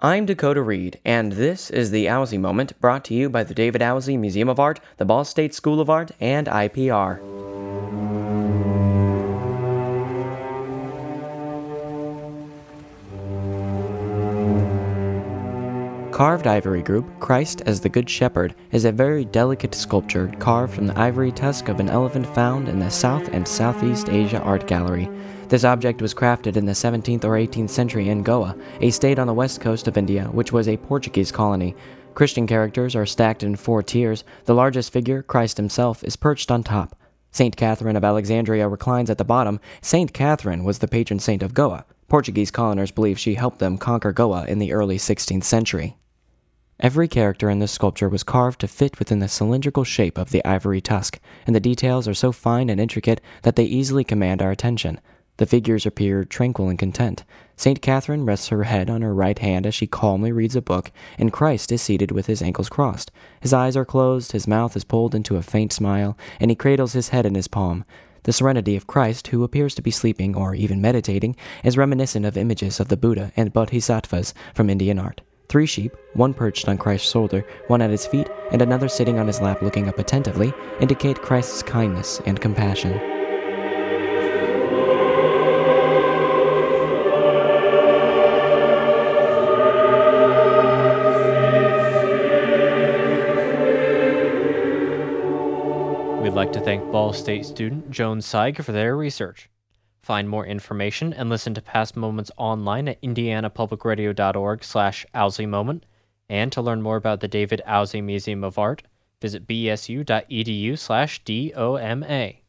I'm Dakota Reed, and this is the Owsley Moment, brought to you by the David Owsley Museum of Art, the Ball State School of Art, and IPR. Carved ivory group, Christ as the Good Shepherd, is a very delicate sculpture carved from the ivory tusk of an elephant found in the South and Southeast Asia Art Gallery. This object was crafted in the 17th or 18th century in Goa, a state on the west coast of India, which was a Portuguese colony. Christian characters are stacked in 4 tiers. The largest figure, Christ himself, is perched on top. Saint Catherine of Alexandria reclines at the bottom. Saint Catherine was the patron saint of Goa. Portuguese coloners believe she helped them conquer Goa in the early 16th century. Every character in this sculpture was carved to fit within the cylindrical shape of the ivory tusk, and the details are so fine and intricate that they easily command our attention. The figures appear tranquil and content. St. Catherine rests her head on her right hand as she calmly reads a book, and Christ is seated with his ankles crossed. His eyes are closed, his mouth is pulled into a faint smile, and he cradles his head in his palm. The serenity of Christ, who appears to be sleeping or even meditating, is reminiscent of images of the Buddha and Bodhisattvas from Indian art. 3 sheep, one perched on Christ's shoulder, one at his feet, and another sitting on his lap looking up attentively, indicate Christ's kindness and compassion. We'd like to thank Ball State student Joan Seig for their research. Find more information and listen to past moments online at indianapublicradio.org/OwsleyMoment. And to learn more about the David Owsley Museum of Art, visit bsu.edu/DOMA.